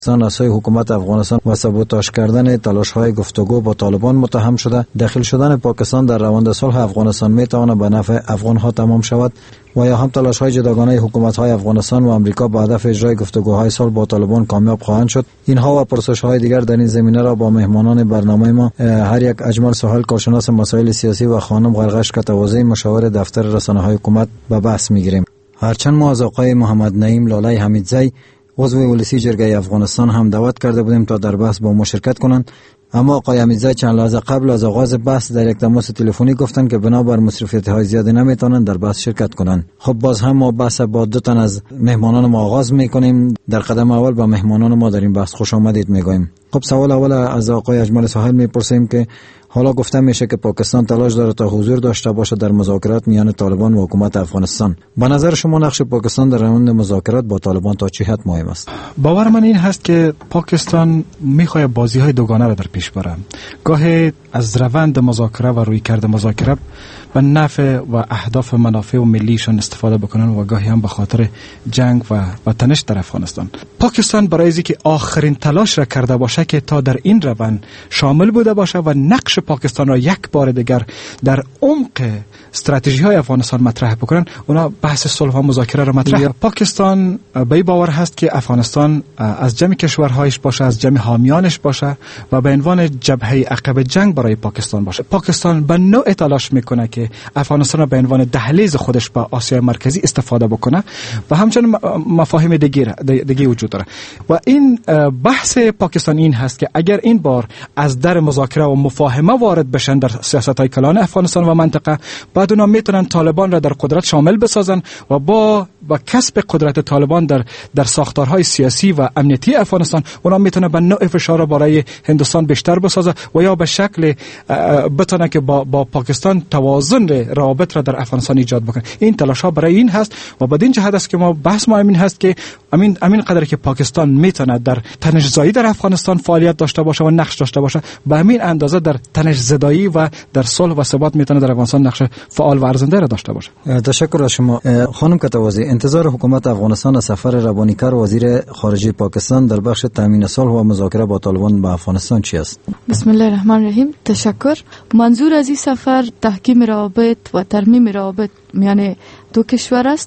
رسای حکومت افغانستان و سابوتاژ کردن تلاش‌های گفتگو با طالبان متهم شده. داخل شدن پاکستان در روند صلح افغانستان میتواند به نفع افغان‌ها تمام شود و یا هم تلاش‌های جداگانه حکومت‌های افغانستان و آمریکا با هدف اجرای گفتگوهای صلح با طالبان کامیاب خواهند شد. اینها و پرسش‌های دیگر در این زمینه را با مهمانان برنامه ما هر یک اجمل سهیل کارشناس مسائل سیاسی و خانم غرغش کتوازی مشاور دفتر رسانه‌های حکومت به بحث می‌گیریم. هرچند ما از آقای محمد نعیم لاله حمیدزی عضو ولسی جرگه افغانستان هم دعوت کرده بودیم تا در بحث با ما شرکت کنند، اما آقای حمیدزی چند لحظه قبل از آغاز بحث در یک تماس تلفنی گفتند که بنابر مصروفیت‌های زیادی نمیتونند در بحث شرکت کنند. خب باز هم ما بحث با دو تن از مهمانان ما آغاز میکنیم. در قدم اول با مهمانان ما در این بحث خوش آمدید میگوییم. خب سوال اول از آقای اجمل سهیل میپرسیم که حالا گفته میشه که پاکستان تلاش داره تا حضور داشته باشه در مذاکرات میان طالبان و حکومت افغانستان. با نظر شما نقش پاکستان در روند مذاکرات با طالبان تا چه حد مهم است؟ باور من این هست که پاکستان میخواد بازی‌های دوگانه را در پیش بره. گاهی از روند مذاکره و رویکرد مذاکره به نفع و اهداف منافع و ملیشان استفاده بکنن و گاهی هم به خاطر جنگ و تنش در افغانستان. پاکستان برای اینکه آخرین تلاش را کرده باشه که تا در این روند شامل بوده باشه و نقش پاکستان را یک بار دیگر در عمق استراتژی های افغانستان مطرح بکنن، اونا بحث صلح و مذاکره را مطرح. پاکستان به این باور هست که افغانستان از جمع کشورهایش باشه، از جمع حامیانش باشه و به عنوان جبهه عقب جنگ برای پاکستان باشه. پاکستان به نوع تلاش میکنه که افغانستان را به عنوان دهلیز خودش به آسیای مرکزی استفاده بکنه و همچنین مفاهیم دیگه وجود داره. و این بحث پاکستان این هست که اگر این بار از در مذاکره و مفاهمه وارد بشن در سیاست‌های کلان افغانستان و منطقه، بعد اونا میتونن طالبان را در قدرت شامل بسازن و با کسب قدرت طالبان در ساختارهای سیاسی و امنیتی افغانستان، اونا میتونه به نوع فشار برای هندوستان بیشتر بسازه و یا به شکل بتونه که با پاکستان توازن روابط را در افغانستان ایجاد بکنه. این تلاش ها برای این هست و بدین جهت است که ما بحث ما این هست که امین قدر که پاکستان میتونه در تنش زایی در افغانستان فعالیت داشته باشه و نقش داشته باشه، به همین اندازه در تنش زدایی و در صلح و ثبات میتونه در افغانستان نقش فعال و ارزنده را داشته باشه. تشکر از شما خانم کتوازی. انتظار حکومت افغانستان از سفر ربانیکر وزیر خارجه پاکستان در بخش تامین صلح و مذاکره با طالبان به افغانستان چی است؟ بسم الله الرحمن الرحیم. تشکر. منظور از این سفر تحکیم روابط و ترمیم روابط میان دو کشور است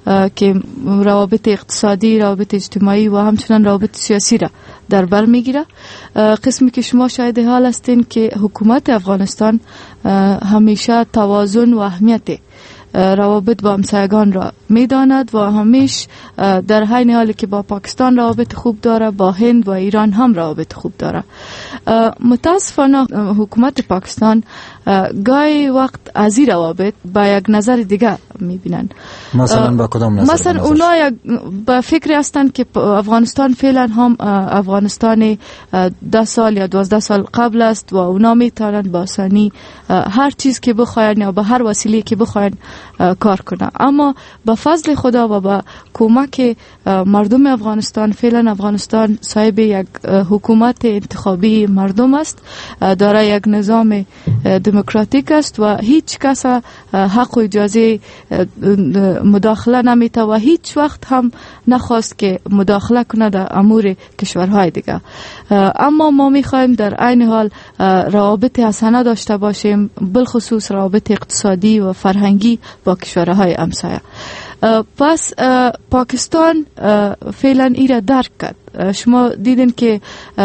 که روابط اقتصادی، روابط اجتماعی و همچنین روابط سیاسی را در بر میگیره. قسمی که شما شاهد حال هستین که حکومت افغانستان همیشه توازن و اهمیت روابط با همسایگان را میداند و همیشه در حین حالی که با پاکستان روابط خوب داره، با هند و ایران هم روابط خوب داره. متاسفانه حکومت پاکستان گاهی وقت از این روابط با یک نظر دیگه میبینن. مثلا با کدام نظر؟ مثلا اونا با فکر هستند که افغانستان فعلا هم افغانستان 10 سال یا 12 سال قبل است و اونا میتونن با آسانی هر چیز که بخواین یا به هر وسیله که بخواین کار کنه. اما با فضل خدا و با کمک مردم افغانستان، فعلا افغانستان صاحب یک حکومت انتخابی مردم است، داره یک نظام دموکراتیک است و هیچ کس حق و اجازه مداخله نمیته و هیچ وقت هم نخواست که مداخله کنه در امور کشورهای دیگه. اما ما میخوایم در عین حال روابط حسنه داشته باشیم، بالخصوص روابط اقتصادی و فرهنگی با کشورهای همسایه. پس پاکستان فعلا این را درک کرد. شما دیدین که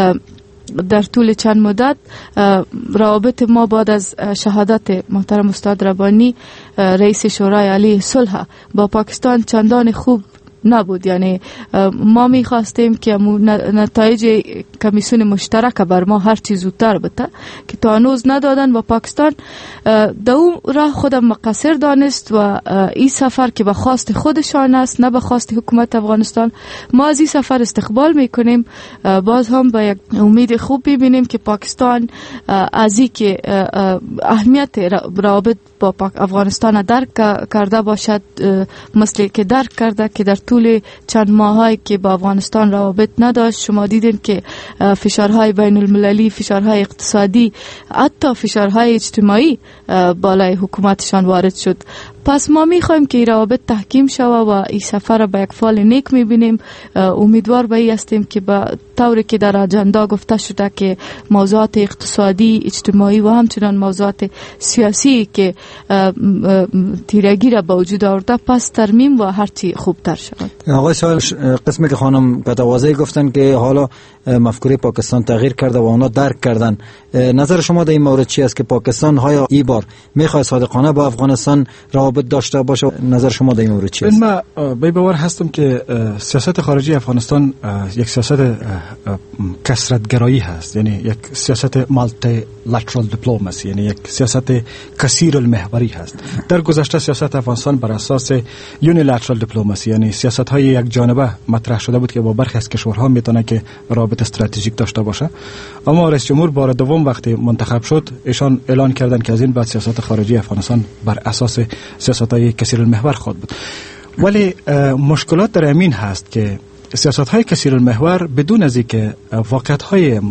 در طول چند مدت روابط ما بعد از شهادت محترم استاد ربانی رئیس شورای عالی صلح با پاکستان چندان خوب نبود. یعنی ما میخواستیم که نتایج کمیسیون مشترک بر ما هر چیز زودتر بده که تا هنوز ندادن و پاکستان در اون راه خودم مقصر دانست و این سفر که به خواست خودشان است نه به خواست حکومت افغانستان. ما از این سفر استقبال میکنیم. باز هم با یک امید خوب ببینیم که پاکستان از این که اهمیت روابط با افغانستان درک کرده باشد، مثل که درک کرده که در طول چند ماهایی که با افغانستان روابط نداشت شما دیدین که فشارهای بین المللی، فشارهای اقتصادی، حتی فشارهای اجتماعی بالای حکومتشان وارد شد. پس ما میخوایم که این روابط تحکیم شود و این سفر را به یک فال نیک میبینیم. امیدوار به این هستیم که به طوری که در اجندا گفته شده که موضوعات اقتصادی، اجتماعی و همچنان موضوعات سیاسی که تیرگی را به وجود آورده پس ترمیم و هرچی خوبتر شود. آقای سوال قسمی که خانم قطع‌واضح گفتن که حالا مفکوره پاکستان تغییر کرده و اونا درک کردن، نظر شما در این مورد چی است که پاکستان های این بار میخواد صادقانه با افغانستان روابط داشته باشه؟ نظر شما در این مورد چی است؟ من به باور هستم که سیاست خارجی افغانستان یک سیاست کثرت‌گرایی هست، یعنی یک سیاست مالتی لاترال دیپلماسی، یعنی یک سیاست کثیر المحوری هست. در گذشته سیاست افغانستان بر اساس یونیلاترال دیپلماسی، یعنی سیاست‌های یک جانبه مطرح شده بود که با برخی از کشورها میتونه که رابطه استراتژیک داشته باشه. اما رئیس جمهور بار دوم وقتی منتخب شد ایشان اعلان کردن که از این بعد سیاست خارجی افغانستان بر اساس سیاست‌های کثیر المحور خواهد بود. ولی مشکلات در امین هست که سیاست‌های کثیر المحور بدون از اینکه واقعیت‌های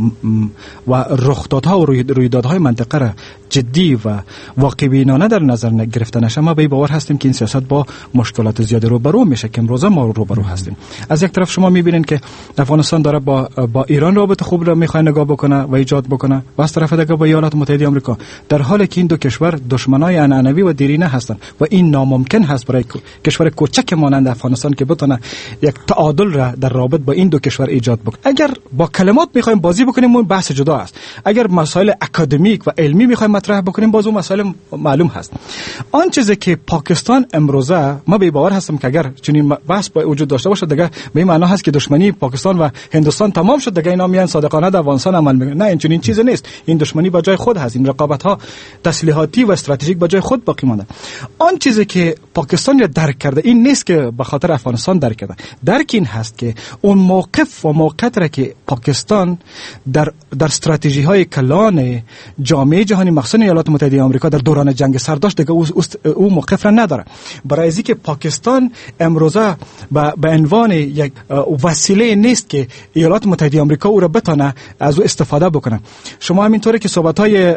و رخدادها و رویدادهای منطقه را جدی و واقع‌بینانه در نظر گرفته نشه، ما به باور هستیم که این سیاست با مشکلات زیادی روبرو میشه که امروز ما روبرو هستیم. از یک طرف شما میبینید که افغانستان داره با ایران رابطه خوب را میخواد نگاه بکنه و ایجاد بکنه و از طرف دیگه با ایالات متحده آمریکا، در حالی که این دو کشور دشمنای عنعنوی و دیرینه هستند و این ناممکن هست برای کشور کوچک مانند افغانستان که بتونه یک تعادل را در رابط با این دو کشور ایجاد بکنه. اگر با کلمات میخوایم بازی بکنیم اون بحث جدا است، اگر مسائل اکادمیک و علمی میخوایم مطرح بکنیم باز اون مسائل معلوم هست. آن چیزی که پاکستان امروزه ما به باور هستم که اگر چنین بحث با وجود داشته باشه دیگه به این معنا هست که دشمنی پاکستان و هندوستان تمام شد، دیگه اینا میان صادقانه در افغانستان عمل میکنن. نه، این چنین چیزی نیست. این دشمنی با جای خود هست، این رقابت ها تسلیحاتی و استراتژیک با جای خود باقی مانده. آن چیزی که پاکستان درک کرده این نیست که به خاطر افغانستان درک کرده، درک این هست که اون موقف و موقعیت را که پاکستان در استراتژی های کلان جامعه جهانی مخصوصا ایالات متحده آمریکا در دوران جنگ سرد داشت، دیگه او موقف را نداره. برای از اینکه پاکستان امروزه به عنوان یک وسیله نیست که ایالات متحده آمریکا او را بتونه از او استفاده بکنه. شما همینطوری که صحبت های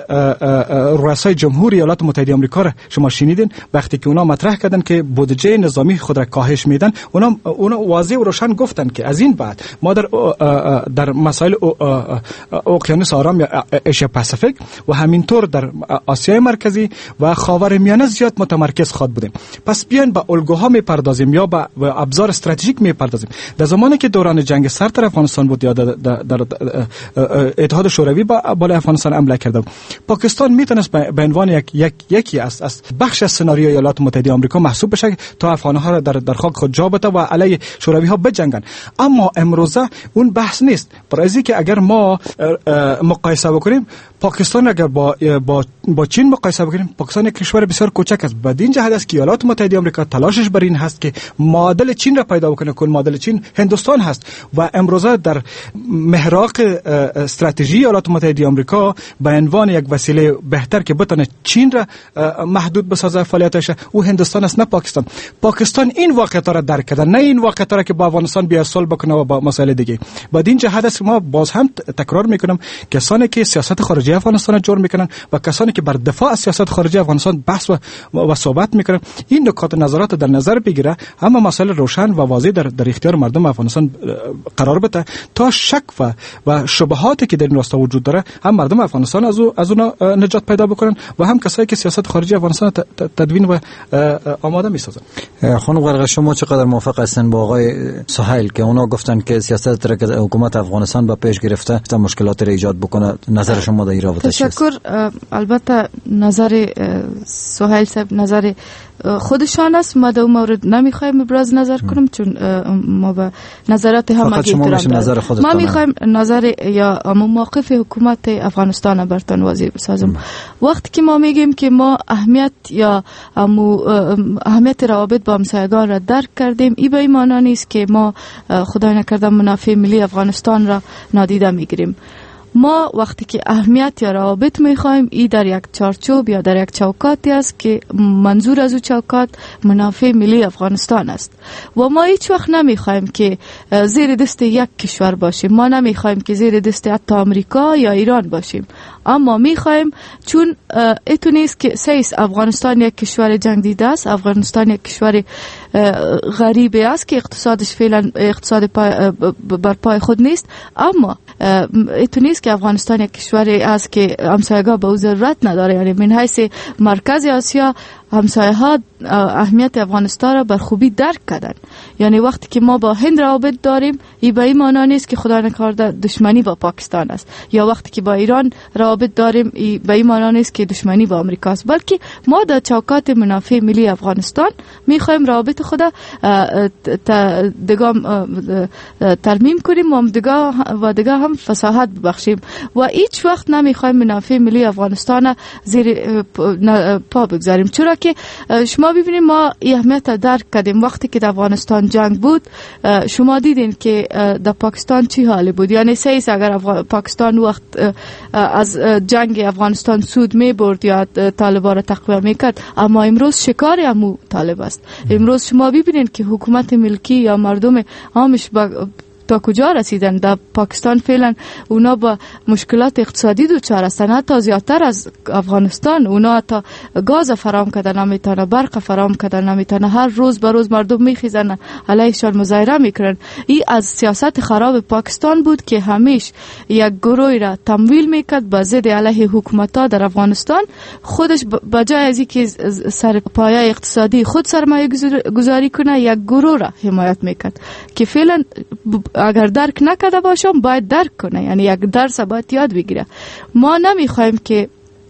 رؤسای جمهوری ایالات متحده آمریکا را شما شنیدین وقتی که اونا مطرح کردن که بودجه نظامی خود را کاهش میدن، اونا واضح و روشن گفتن که از این بعد ما در مسائل اقیانوس آرام یا ایشیا پاسیفیک و همینطور در آسیای مرکزی و خاورمیانه زیاد متمرکز خواهد بودیم. پس بیاین به الگوها میپردازیم یا به ابزار استراتژیک میپردازیم. در زمانی که دوران جنگ سرد در افغانستان بود یا در اتحاد شوروی بالای افغانستان حمله کرده، پاکستان میتونست به عنوان یکی از بخش از سناریوی ایالات متحده آمریکا محسوب بشه تا افغانها را در خاک خود جا بده و علیه شوروی ها بجنگن. اما امروزه اون بحث نیست. برای که اگر ما مقایسه بکنیم پاکستان اگر با چین مقایسه بکنیم، پاکستان یک کشور بسیار کوچک است. بدین جهت است که ایالات متحده آمریکا تلاشش بر این هست که معادل چین را پیدا بکنه که معادل چین هندوستان هست و امروزه در محراق استراتژی ایالات متحده آمریکا به عنوان یک وسیله بهتر که بتونه چین را محدود بسازه فعالیتش او هندوستان است، نه پاکستان. پاکستان این واقعیت را درک کرده، نه این واقعیت را که با افغانستان بیا صلح بکنه و با مسائل دیگه. بدین جهت است ما باز هم تکرار میکنم کسانی که سیاست خارجی افغانستان جور میکنن و کسانی که بر دفاع از سیاست خارجی افغانستان بحث و صحبت میکنن این نکات نظرات در نظر بگیره، اما مسائل روشن و واضح در اختیار مردم افغانستان قرار بده تا شک و شبهاتی که در این راستا وجود داره هم مردم افغانستان از اون نجات پیدا بکنن و هم کسایی که سیاست خارجی افغانستان تدوین و آماده میسازن. خانم قرقه شما چقدر موافق هستن با آقای سهیل که اونا گفتن که سیاست حکومت افغانستان با پیش گرفته تا مشکلات را ایجاد بکنه؟ نظر شما در این رابطه چیست؟ تشکر. البته نظر سهیل صاحب نظر خودشان است، ما در مورد نمیخوایم ابراز نظر کنیم چون ما به نظرات هم احترام داریم. ما میخوایم نظر یا موقف حکومت افغانستان برتون واضح بسازیم. وقتی که ما میگیم که ما اهمیت یا اهمیت روابط با همسایگان را درک کردیم، این به این معنی نیست که ما خدای نکرده منافع ملی افغانستان را نادیده میگیریم. ما وقتی که اهمیت یا روابط میخوایم، این در یک چارچوب یا در یک چوکاتی است که منظور از او چوکات منافع ملی افغانستان است و ما هیچ وقت نمیخوایم که زیر دست یک کشور باشیم. ما نمیخوایم که زیر دست حتی آمریکا یا ایران باشیم، اما میخوایم چون ایتو نیست که سیس افغانستان یک کشور جنگ دیده است، افغانستان یک کشور غریبه است که اقتصادش فعلا اقتصاد بر پای خود نیست، اما ایتو نیست که افغانستان یک کشوری است که همسایگاه به او ضرورت نداره. یعنی من حیث مرکز آسیا همسایه ها اهمیت افغانستان را بر خوبی درک کردن. یعنی وقتی که ما با هند روابط داریم، این به این معنی نیست که خدا نکرده دشمنی با پاکستان است، یا وقتی که با ایران روابط داریم به این معنی نیست که دشمنی با امریکا است، بلکه ما در چوکات منافع ملی افغانستان میخوایم روابط خدا ترمیم کنیم و دیگه هم فصاحت ببخشیم و هیچ وقت نمیخوایم منافع ملی افغانستان زیر پا بگذاریم. چرا که شما ببینید ما اهمیت درک کردیم. وقتی که در افغانستان جنگ بود شما دیدین که در پاکستان چی حالی بود. یعنی سیس اگر پاکستان وقت از جنگ افغانستان سود می برد یا طالبان را تقویه می کرد، اما امروز شکار امو طالب است. امروز شما ببینین که حکومت ملکی یا مردم عامش تا کجا رسیدن. در پاکستان فعلا اونا با مشکلات اقتصادی دوچار هستن، حتی زیادتر از افغانستان. اونا حتی گاز فراهم کردن نمیتونه، برق فراهم کردن نمیتونه، هر روز به روز مردم میخیزن علیهشان مظاهره میکنن. این از سیاست خراب پاکستان بود که همیش یک گروهی را تمویل میکرد به ضد علیه حکومت‌ها در افغانستان. خودش بجای از اینکه سر پایه اقتصادی خود سرمایه گذاری کنه، یک گروه را حمایت میکرد که فعلا اگر درک نکرده باشم باید درک کنه، یعنی یک درس باید یاد بگیره. ما نمیخوایم که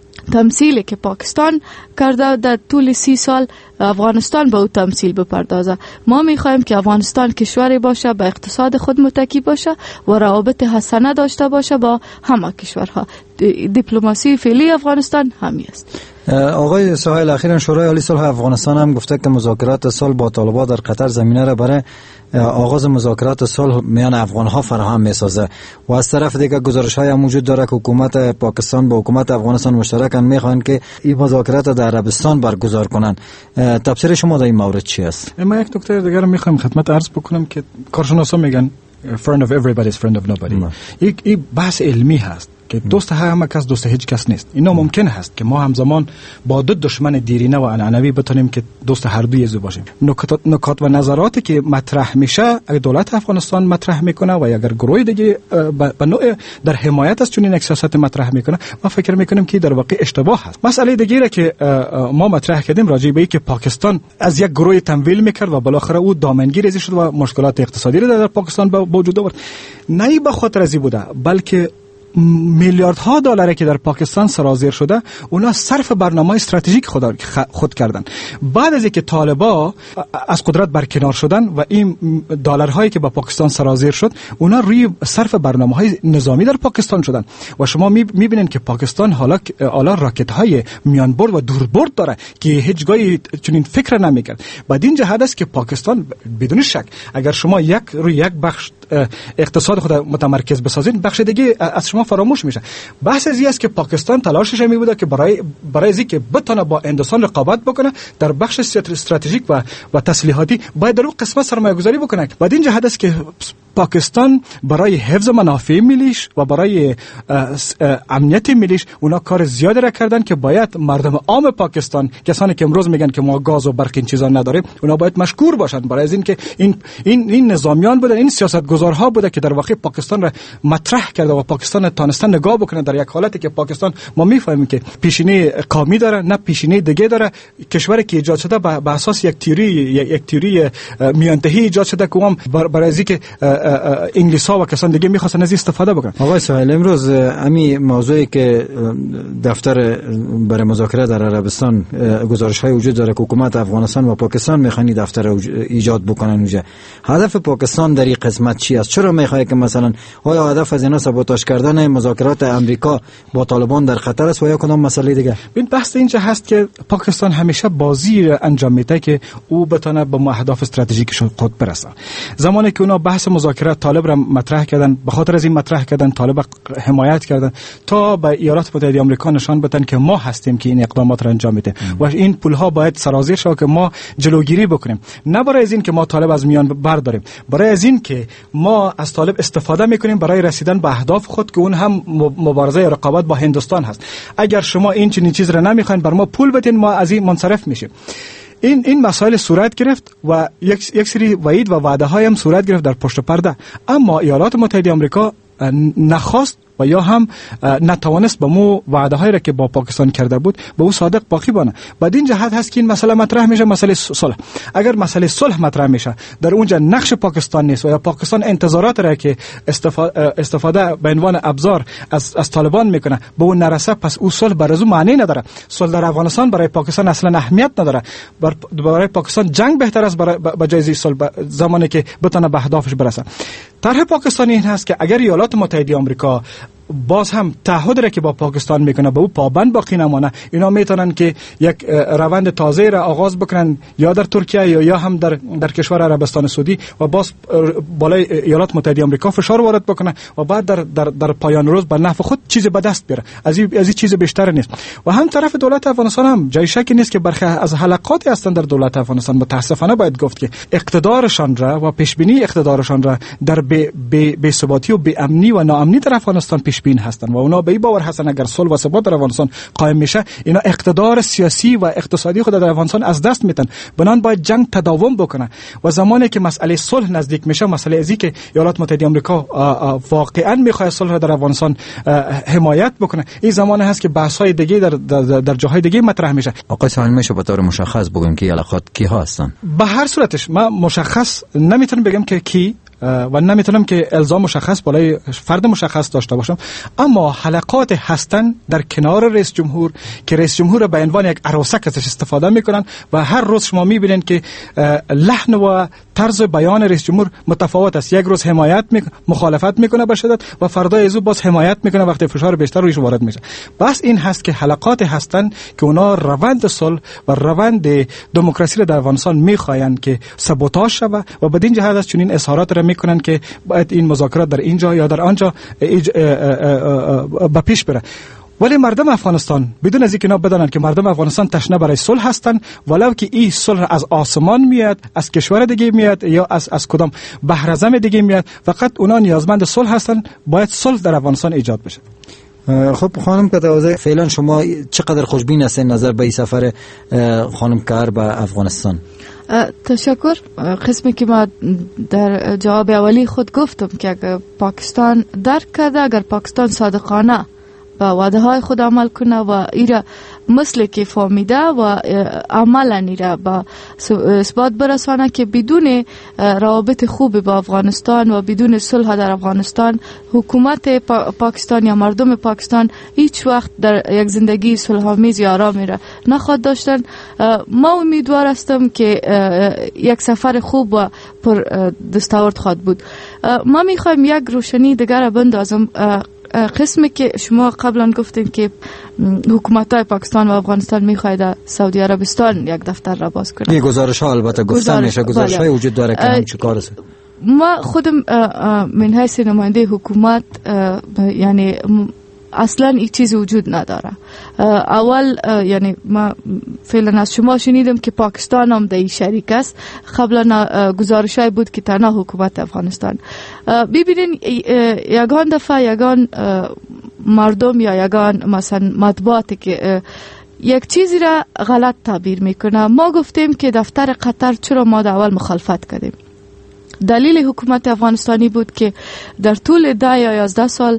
تمثیلی که پاکستان کرده در طول 30 سال افغانستان به او تمثیل بپردازه. ما میخوایم که افغانستان کشوری باشه به اقتصاد خود متکی باشه و روابط حسنه داشته باشه با همه کشورها. دیپلماسی فعلی افغانستان همین است. آقای سهیل، اخیراً شورای عالی صلح افغانستان هم گفته که مذاکرات صلح با طالبان در قطر زمینه را برای آغاز مذاکرات صلح میان افغان‌ها فراهم می‌سازه و از طرف دیگه گزارش‌های موجود داره که حکومت پاکستان با حکومت افغانستان مشترکاً می‌خواهند که این مذاکرات در عربستان برگزار کنند. تفسیر شما در این مورد چی است؟ ما یک نکته دیگر رو می‌خوام خدمت عرض بکنم که کارشناسا میگن friend of everybody is friend of nobody. این بحث علمی هست که دوست همه کس دوست هیچ کس نیست. اینا ممکن هست که ما همزمان با دو دشمن دیرینه و عنعنوی بتونیم که دوست هر دوی یزو باشیم. نکات و نظراتی که مطرح میشه اگر دولت افغانستان مطرح میکنه و اگر گروه دیگه به نوع در حمایت از چنین یک سیاست مطرح میکنه، ما فکر میکنیم که در واقع اشتباه هست. مسئله دیگه که ما مطرح کردیم راجع به اینکه پاکستان از یک گروه تمویل میکرد و بالاخره او دامنگیر شد و مشکلات اقتصادی را در پاکستان به وجود آورد. نه به خاطر ازی بوده، بلکه میلیاردها دلاری که در پاکستان سرازیر شده اونا صرف برنامه استراتژیک خود کردن. بعد از اینکه طالبا از قدرت برکنار شدن و این دلارهایی که با پاکستان سرازیر شد اونا روی صرف برنامه‌های نظامی در پاکستان شدن و شما میبینید که پاکستان حالا راکت‌های میان برد و دور برد داره که هیچگاهی چنین فکر نمی‌کرد. بعد این جهت است که پاکستان بدون شک اگر شما روی یک بخش اقتصاد خود متمرکز بسازید، بخش دیگه از شما فراموش میشه. بحث از این است که پاکستان تلاشش می بوده که برای اینکه بتونه با هندوستان رقابت بکنه در بخش استراتژیک و تسلیحاتی باید در اون قسمت سرمایه گذاری بکنه. بعد این جهت است که پاکستان برای حفظ منافع ملیش و برای امنیت ملیش اونا کار زیادی را کردن که باید مردم عام پاکستان، کسانی که امروز میگن که ما گاز و برق این چیزا نداریم، اونا باید مشکور باشن برای از این که این نظامیان بودن، این سیاستگزارها بوده که در واقع پاکستان را مطرح کرده و پاکستان تانستن نگاه بکنه در یک حالتی که پاکستان ما میفهمیم که پیشینه قومی داره نه پیشینه دیگه داره. کشوری که ایجاد شده به اساس یک تیوری میانتهی ایجاد شده که هم برای از اینکه انگلیس‌ها و کسان دیگه می‌خواستن از استفاده بکنن. آقای سهیل، امروز امی موضوعی که دفتر برای مذاکره در عربستان گزارش‌های وجود داره که حکومت افغانستان و پاکستان می‌خوان دفتر ایجاد بکنن اونجا، هدف پاکستان در این قسمت چی است؟ چرا می‌خواد که مثلا آیا هدف از اینا سابوتاژ کردن شدن مذاکرات امریکا با طالبان در خطر است و یا کدام مسئله دیگه؟ ببین بحث اینجا هست که پاکستان همیشه بازی را انجام میده که او بتونه به اهداف استراتژیکش خود برسه. زمانی که اونا بحث مذاکرات طالب را مطرح کردن، به خاطر از این مطرح کردن طالب حمایت کردن تا به ایالات متحده آمریکا نشان بدن که ما هستیم که این اقدامات را انجام میده و این پولها باید سرازیر شه که ما جلوگیری بکنیم، نه برای از این که ما طالب از میان برداریم، برای از این که ما از طالب استفاده میکنیم برای رسیدن به اهداف خود که اون هم مبارزه رقابت با هندوستان هست. اگر شما این چنین چیز را نمیخواین بر ما پول بدین، ما از این منصرف میشیم. این مسائل صورت گرفت و یک سری وعید و وعده های هم صورت گرفت در پشت پرده، اما ایالات متحده آمریکا نخواست و یا هم نتوانست به مو وعده هایی را که با پاکستان کرده بود به او صادق باقی بانه. بعد این جهت هست که این مسئله مطرح میشه، مسئله صلح. اگر مسئله صلح مطرح میشه در اونجا نقش پاکستان نیست و یا پاکستان انتظارات را که استفاده به عنوان ابزار از طالبان میکنه به اون نرسه، پس او صلح برای معنی نداره. صلح در افغانستان برای پاکستان اصلا اهمیت نداره. برای پاکستان جنگ بهتر است به جای صلح زمانی که بتونه به اهدافش برسه. طرح پاکستان این هست که اگر ایالات متحده آمریکا باز هم تعهد را که با پاکستان میکنه به او پابند باقی نمانه، اینا میتونن که یک روند تازه را آغاز بکنن یا در ترکیه یا هم در کشور عربستان سعودی و باز بالای ایالات متحده آمریکا فشار وارد بکنه و بعد در پایان روز به نفع خود چیز به دست بیاره. از این چیز بیشتر نیست. و هم طرف دولت افغانستان هم جای شکی نیست که برخی از حلقاتی هستند در دولت افغانستان متاسفانه باید گفت که اقتدارشان را و پیش بینی اقتدارشان را در بی ثباتی و بی امنی و ناامنی در افغانستان پیش بین هستند و اونا به این باور هستند اگر صلح و ثبات در افغانستان قائم میشه اینا اقتدار سیاسی و اقتصادی خود در افغانستان از دست میدن. بنان باید جنگ تداوم بکنه و زمانی که مسئله صلح نزدیک میشه، مسئله ازی که ایالات متحده آمریکا واقعا میخواد صلح را در افغانستان حمایت بکنه، این زمانه هست که بحث‌های دیگه در جاهای دیگه مطرح میشه. آقای سالمی میشه به طور مشخص بگیم که علاقات کی هستن؟ به هر صورتش ما مشخص نمیتونم بگم که کی و نمیتونم که الزام مشخص بالای فرد مشخص داشته باشم، اما حلقات هستن در کنار رئیس جمهور که رئیس جمهور به عنوان یک عروسک ازش استفاده میکنن و هر روز شما میبینین که لحن و طرز بیان رئیس جمهور متفاوت است. یک روز مخالفت میکنه به شدت و فردا از او باز حمایت میکنه وقتی فشار بیشتر رویش وارد میشه. بس این هست که حلقات هستن که اونا روند صلح و روند دموکراسی را در افغانستان میخواین که سابوتاژ شود و بدین جهت از چنین اظهارات را میکنن که باید این مذاکرات در اینجا یا در آنجا به پیش بره. ولی مردم افغانستان بدون از اینکه اینا بدانند که مردم افغانستان تشنه برای صلح هستند، ولو که این صلح از آسمان میاد، از کشور دیگه میاد یا از کدام بحرزم دیگه میاد، فقط اونا نیازمند صلح هستند. باید صلح در افغانستان ایجاد بشه. خب خانم کتوازه، فعلا شما چقدر خوشبین هستین نظر به این سفر خانم کار به افغانستان؟ تشکر. قسمی که ما در جواب اولی خود گفتم که اگر پاکستان درک کرده، اگر پاکستان صادقانه به وعده های خود عمل کنه و ایره مثل که فهمیده و عملا ایره به اثبات برسانه که بدون روابط خوب با افغانستان و بدون صلح در افغانستان حکومت پاکستان یا مردم پاکستان هیچ وقت در یک زندگی صلح‌آمیز یا آرامی را نخواهد داشتن. ما امیدوار هستم که یک سفر خوب و پر دستاورد خواهد بود. ما میخوایم یک روشنی دیگر بندازم. قسمی که شما قبلا گفتین که حکومت‌های پاکستان و افغانستان می‌خواهد سعودی عربستان یک دفتر را باز کنه. این گزارش‌ها البته گفته میشه، گزارش‌های وجود داره که همین چیکار است. ما خودم من حیث نماینده حکومت یعنی اصلا این چیز وجود نداره. اول یعنی ما فعلا از شما شنیدم که پاکستان هم در این شریک است. قبلا گزارشای بود که تنها حکومت افغانستان. ببینین یگان دفعه یگان مردم یا یگان مثلا مطبوعاتی که یک چیزی را غلط تعبیر میکنه. ما گفتیم که دفتر قطر چرا ما در اول مخالفت کردیم. دلیل حکومت افغانستانی بود که در طول 10 یا 11 سال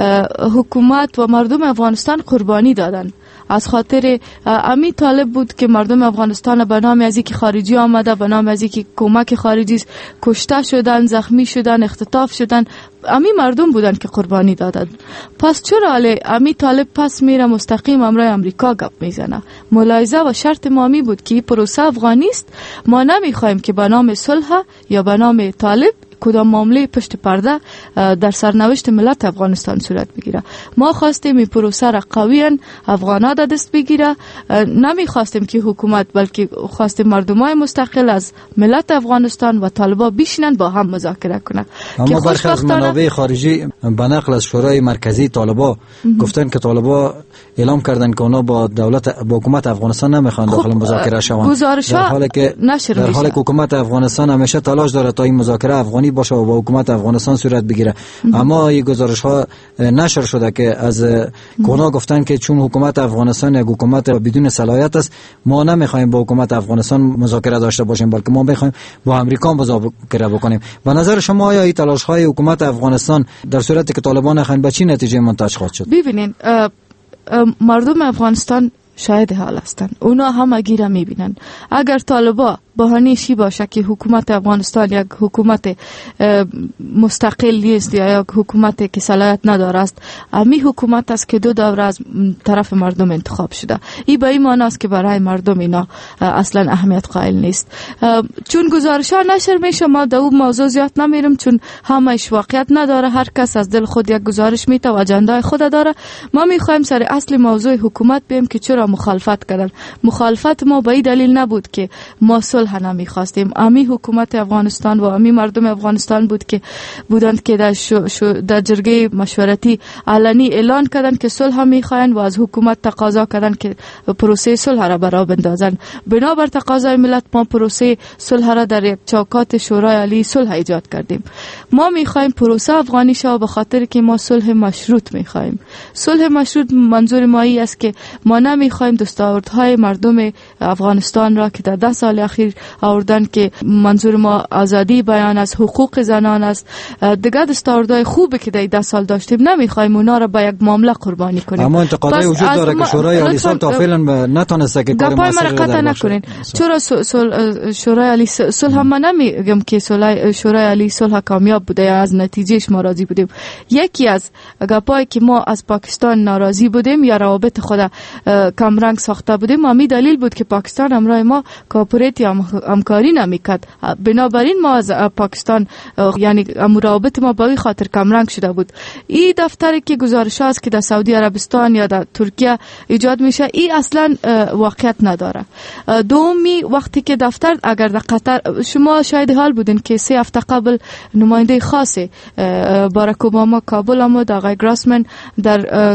حکومت و مردم افغانستان قربانی دادن. از خاطر امی طالب بود که مردم افغانستان به نام از اینکه خارجی آمده، به نام از اینکه کمک خارجی کشته شدن، زخمی شدن، اختطاف شدن، امی مردم بودن که قربانی دادن. پس چرا امی طالب پس میره مستقیم امرای امریکا گپ میزنه؟ ملاحظه و شرط ما می بود که این پروسه افغانی است. ما نمیخوایم که به نام صلح یا به نام طالب کدام معامله پشت پرده در سرنوشت ملت افغانستان صورت بگیره. ما خواستیم این پروسه را قویاً افغانا در دست بگیره، نمی خواستیم که حکومت، بلکه خواستیم مردمای مستقل از ملت افغانستان و طالبا بشینن با هم مذاکره کنن. اما برخی از منابع خارجی به نقل از شورای مرکزی طالبا گفتن که طالبا اعلام کردن که اونا با حکومت افغانستان نمیخوان داخل مذاکره شوند، در حالی که حکومت افغانستان همیشه تلاش داره تا این مذاکره افغانی باشه و با حکومت افغانستان صورت بگیره. اما این گزارش ها نشر شده که از اونا گفتن که چون حکومت افغانستان یک حکومت بدون صلاحیت است، ما نمیخوایم با حکومت افغانستان مذاکره داشته باشیم، بلکه ما میخوایم با امریکا مذاکره بکنیم. به نظر شما آیا این تلاش های حکومت افغانستان در صورتی که طالبان نخواهند به چی نتیجه منتج خواهد شد؟ ببینین، مردم افغانستان شاهد حال هستند، اونا هم اگیره میبینن. اگر طالبا بهانه‌ای باشه که حکومت افغانستان یک حکومت مستقل نیست یا یک حکومت که صلاحیت نداره است، امی حکومت است که 2 دوره از طرف مردم انتخاب شده. این به این معنی است که برای مردم اینا اصلا اهمیت قائل نیست. چون گزارش‌ها نشر میشه، ما در اون موضوع زیاد نمیرم، چون همش واقعیت نداره، هر کس از دل خود یک گزارش میته و اجندای خود داره. ما میخوایم سر اصل موضوع حکومت بیم که چرا مخالفت کردن. مخالفت ما به این دلیل نبود که ما صلح نمیخواستیم. امی حکومت افغانستان و امی مردم افغانستان بودند که در جرگه مشورتی علنی اعلان کردند که صلح میخواین و از حکومت تقاضا کردند که پروسه صلح را برا بندازن. بنابر تقاضای ملت ما پروسه صلح را در یک چوکات شورای عالی صلح ایجاد کردیم. ما میخوایم پروسه افغانی شه به خاطر که ما صلح مشروط میخوایم. صلح مشروط منظور ما ای است که ما نمیخوایم دستاوردهای مردم افغانستان را که در 10 سال اخیر آوردن که منظور ما آزادی بیان است، حقوق زنان است، دیگر دستاوردهای خوبی که در 10 سال داشتیم، نمیخوایم اونا را به یک معامله قربانی کنیم. اما انتقادای وجود داره که شورای عالی صلح تا فعلا نتونسته که کار مسئله نکنین. چرا شورای عالی صلح هم نمیگم که شورای عالی صلح کامیاب بوده یا از نتیجهش ما راضی بودیم. یکی از گپایی که ما از پاکستان ناراضی بودیم یا روابط خود کمرنگ ساخته بودیم، همین دلیل بود که پاکستان همراه ما کوآپریت یا همکاری نمیکرد. بنابراین ما از پاکستان یعنی روابط ما به خاطر کمرنگ شده بود. این دفتری که گزارش است که در سعودی عربستان یا در ترکیه ایجاد میشه، این اصلا واقعیت نداره. دومی، وقتی که دفتر اگر در قطر، شما شاید حال بودین که 3 هفته قبل نماینده خاص باراک اوباما کابل آمد، آقای گراسمن در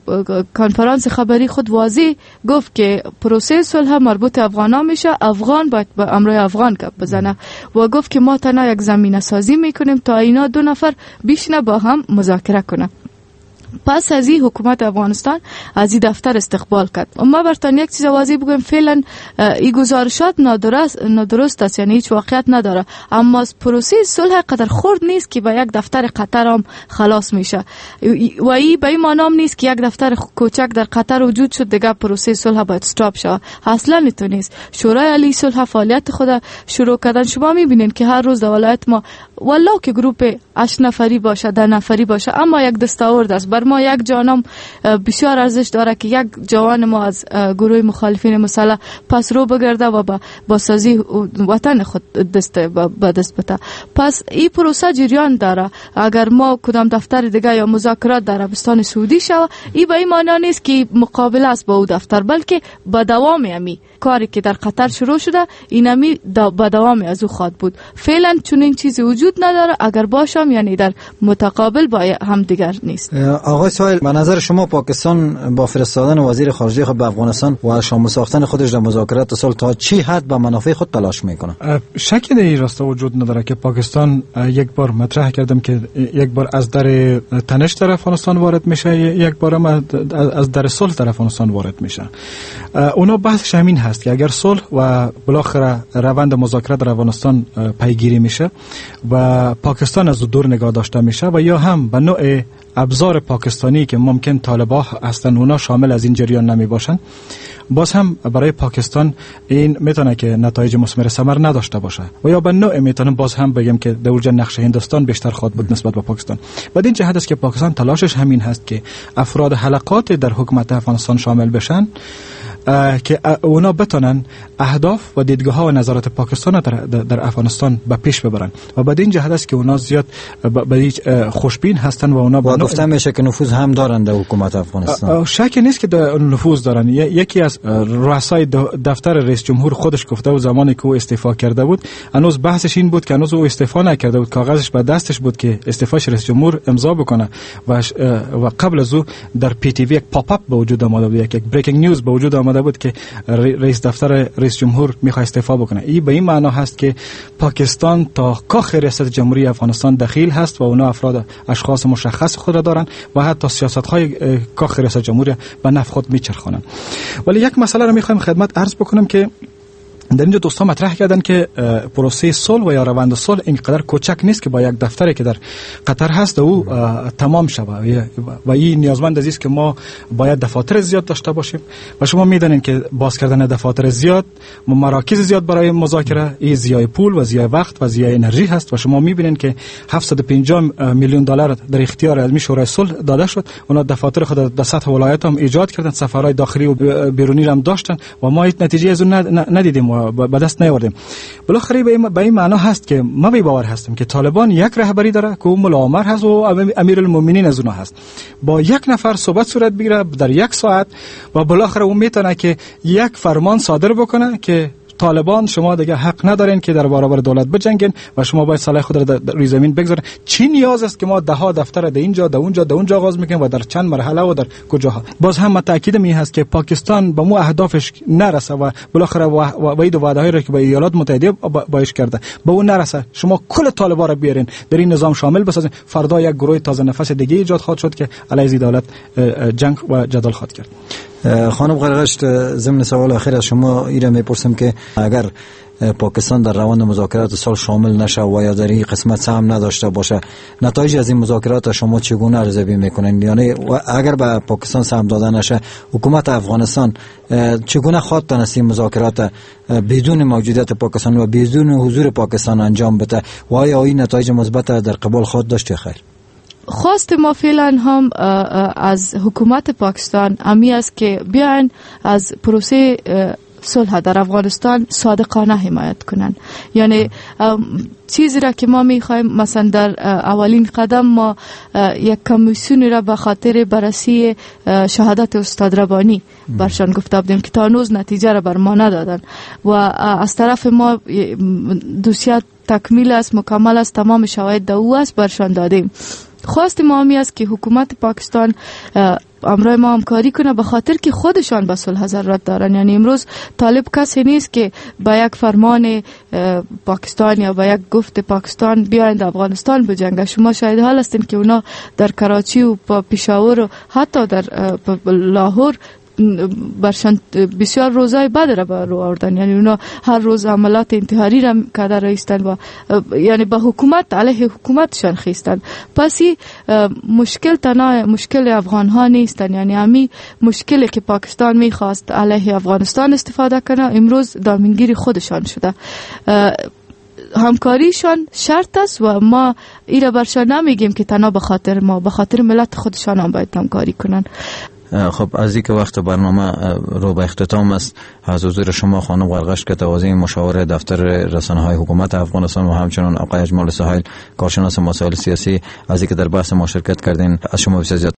کنفرانس خبری خود واضح گفت که پروسه صلح مربوط افغانا میشه، افغان باید به امرای افغان گپ بزنه و گفت که ما تنها یک زمینه سازی میکنیم تا اینا 2 نفر بیشنه با هم مذاکره کنه. پس از این حکومت افغانستان از این دفتر استقبال کرد. ما برتان یک چیز واضح بگویم، فعلا این گزارشات نادرست است، یعنی هیچ واقعیت نداره. اما پروسه صلح قدر خرد نیست که با یک دفتر قطر هم خلاص میشه و این به این معنی نیست که یک دفتر کوچک در قطر وجود شد دیگه پروسه صلح باید استاپ شه. اصلا نیست. شورای عالی صلح فعالیت خود شروع کردن. شما میبینین که هر روز در ولایت ما والله که گروپ 8 نفری باشه 10 نفری باشه، اما یک دستاورد است. بر ما یک جانم بسیار ارزش داره که یک جوان ما از گروه مخالفین مسلح پس رو بگرده و با سازی وطن خود دست بده. پس این پروسه جریان داره. اگر ما کدام دفتر دیگه یا مذاکرات در عربستان سعودی شود، این به این معنی نیست که مقابله است با او دفتر، بلکه با دوام امی کاری که در قطر شروع شده اینمی با دوام از او خواهد بود. فعلا چون این چیزی وجود نداره، اگر باشم یعنی در متقابل با هم دیگر نیست. آقای سایل، به نظر شما پاکستان با فرستادن وزیر خارجه خود به افغانستان و شامل ساختن خودش در مذاکرات صلح تا چی حد به منافع خود تلاش میکنه؟ شکی در این راستا وجود نداره که پاکستان یک بار مطرح کردم که یک بار از در تنش در افغانستان وارد میشه، یک بار هم از در صلح در افغانستان وارد میشه. اونا بحثش همین هست که اگر صلح و بالاخره روند مذاکرات در افغانستان پیگیری میشه و پاکستان از دور نگاه داشته میشه و یا هم به نوع ابزار پاکستانی که ممکن طالبا هستن اونا شامل از این جریان نمی باشن، باز هم برای پاکستان این میتونه که نتایج مثمر ثمر نداشته باشه و یا به نوع میتونه باز هم بگم که در اونجا نقش هندوستان بیشتر خواهد بود نسبت به پاکستان. بعد این جهت است که پاکستان تلاشش همین هست که افراد حلقات در حکومت افغانستان شامل بشن که اونا بتونن اهداف و دیدگاه ها و نظرات پاکستان در افغانستان به پیش ببرن و بعد این جهت است که اونا زیاد به خوشبین هستن و اونا گفته میشه که نفوذ هم دارن در حکومت افغانستان. شک نیست که نفوذ دارن. یکی از رؤسای دفتر رئیس جمهور خودش گفته بود زمانی که او استعفا کرده بود، هنوز بحثش این بود که هنوز او استعفا نکرده بود، کاغذش به دستش بود که استعفاش رئیس جمهور امضا بکنه و قبل از او در پی تی وی یک پاپ اپ به وجود آمده بود، یک بریکینگ نیوز به وجود آمده بود که رئیس دفتر رئیس جمهور میخواد استعفا بکنه. این به این معنا هست که پاکستان تا کاخ ریاست جمهوری افغانستان دخیل هست و اونا اشخاص مشخص خود را دارن و حتی سیاست‌های کاخ ریاست جمهوری به نفع خود میچرخونن. ولی یک مسئله را میخوایم خدمت عرض بکنم که در اینجا دوستان مطرح کردن که پروسه صلح و یا روند صلح اینقدر کوچک نیست که با یک دفتری که در قطر هست او تمام شود و این نیازمند است که ما باید دفاتر زیاد داشته باشیم و شما میدونین که باز کردن دفاتر زیاد مراکز زیاد برای مذاکره این ضیاع پول و ضیاع وقت و ضیاع انرژی هست و شما میبینین که 750 میلیون دلار در اختیار علمی شورای صلح داده شد. اونا دفاتر خود در سطح ولایت هم ایجاد کردن، سفرهای داخلی و بیرونی هم داشتن و ما هیچ نتیجه از اون ندیدیم و به دست نیاوردیم. بالاخره به این معنا هست که ما به باور هستیم که طالبان یک رهبری داره که ملا عمر هست و امیرالمومنین از اونها هست. با یک نفر صحبت صورت بگیره در یک ساعت و بالاخره اون میتونه که یک فرمان صادر بکنه که طالبان شما دیگه حق ندارین که در برابر دولت بجنگین و شما باید سلاح خود را در روی زمین بگذارین. چی نیاز است که ما ده ها دفتر در اینجا در اونجا آغاز میکنیم و در چند مرحله و در کجاها. باز هم تاکید می هست که پاکستان به مو اهدافش نرسه و بالاخره وعده وعده‌ای را که با ایالات متحده باش کرده به اون نرسه. شما کل طالبان را بیارین در این نظام شامل بسازین، فردا یک گروه تازه نفس دیگه ایجاد خواهد شد که علیه دولت جنگ و جدال خواهد کرد. خانم قرغشت، ضمن سوال اخیر از شما ایره میپرسم که اگر پاکستان در روند مذاکرات صلح شامل نشه و یا در این قسمت سهم نداشته باشه، نتایج از این مذاکرات شما چگونه ارزیابی میکنین؟ یعنی اگر به پاکستان سهم داده نشه، حکومت افغانستان چگونه خواهد تونست این مذاکرات بدون موجودیت پاکستان و بدون حضور پاکستان انجام بده و آیا این نتایج مثبت در قبال خود داشته؟ خیر، خواست ما فعلا هم از حکومت پاکستان امی است که بیاین از پروسه صلح در افغانستان صادقانه حمایت کنن. یعنی چیزی را که ما میخوایم، مثلا در اولین قدم ما یک کمیسیون را به خاطر بررسی شهادت استاد ربانی برشان گفته بودیم که تا هنوز نتیجه را بر ما ندادن و از طرف ما دوسیه تکمیل است، مکمل است، تمام شواهد او است برشان دادیم. خواست ما همی است که حکومت پاکستان امروز ما همکاری کنه به خاطر که خودشان به صلح ضرورت دارن. یعنی امروز طالب کسی نیست که با یک فرمان پاکستان یا با یک گفت پاکستان بیایند افغانستان بجنگه. شما شاهد حال هستین که اونا در کراچی و پشاور و حتی در لاهور برشان بسیار روزای بد را به رو آوردن. یعنی اونا هر روز عملات انتحاری را کرده رایستن و یعنی به حکومت علیه حکومتشان خیستن. پس مشکل تنها مشکل افغان ها نیستن، یعنی همی مشکلی که پاکستان میخواست علیه افغانستان استفاده کنه امروز دامنگیر خودشان شده. همکاریشان شرط است و ما ایره برشان نمیگیم که تنها به خاطر ما، به خاطر ملت خودشان هم باید همکاری کنن. خب از اینکه وقت برنامه رو به اختتام است، از حضور شما خانم قرغشت که توازی مشاور دفتر رسانه‌های حکومت افغانستان و همچنین آقای اجمال سهیل کارشناس مسائل سیاسی، از اینکه در بحث ما شرکت کردین، از شما بسیار